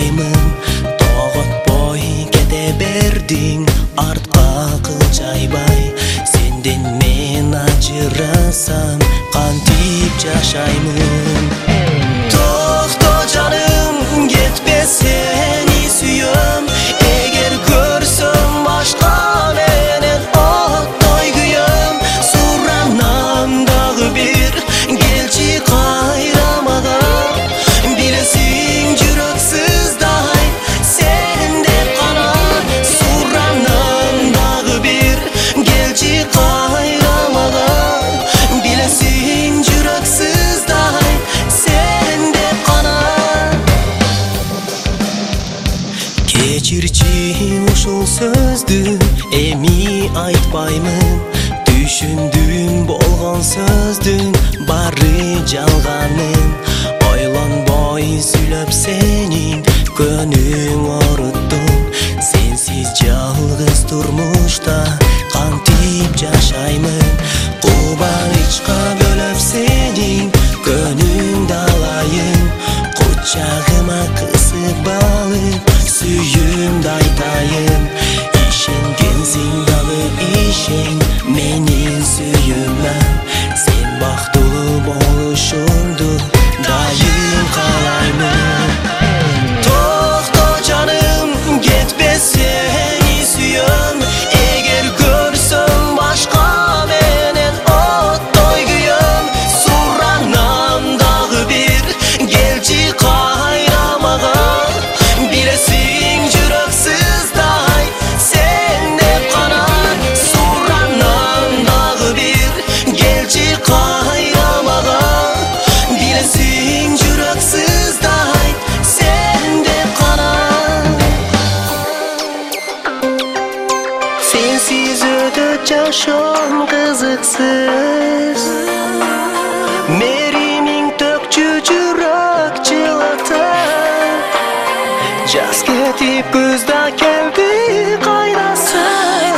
жашаймын. Тоғытпой кете бердиң, артқа кылчайбай. Сенден мен ажырасам, кантип жашаймын. Токто жаным, кетпе, сени сүйөм. Эгер көрсөм башка менен оттой күйөм. Суранам дагы бир, келчи кайра мага. Билесиң жүрөк сыздай, сен деп гана. Суранам дагы бир, келчи кайра мага. Билесиң жүрөк сыздай, сен деп гана. Кечирчи ушул сөздү эми айтпаймын. Түшүндүм болгон сөздүн бары жалганын. Ойлонбой сүйлөп сенин көнүң оруттум. Сенсиз жалгыз турмушта кантип жашаймын. Кубанычка бөлөп сенин көнүңдү алайын. Кучагыма кысып алып сүйүүмдү айтайын. Ишенгенсиң дагы ишен менин сүйүүмө. Сен бактылуу болушуңду дайым каалаймын. Токто жаным, кетпе, сени сүйөм. Эгер көрсөм башка менен оттой күйөм. Суранам дагы бир, келчи кайра мага. Билесиң жүрөк сыздай, сен деп гана. Суранам дагы бир, келчи кайра мага. Билесиң жүрөк сыздай, сен деп гана. Сенсиз өтөт жашоом кызыксыз. Меримиң төкчү жүрөк жылатып. Жаз кетип күз да келди кайрасы.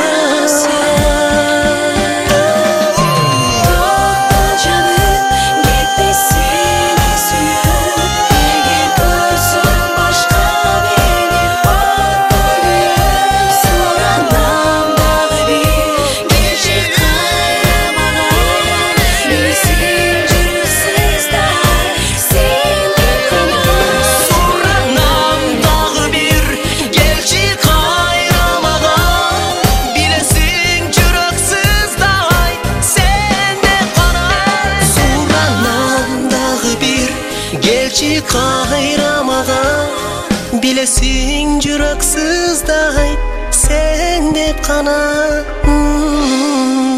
Келчи кайра мага. Билесиң жүрөк сыздай, сен деп гана.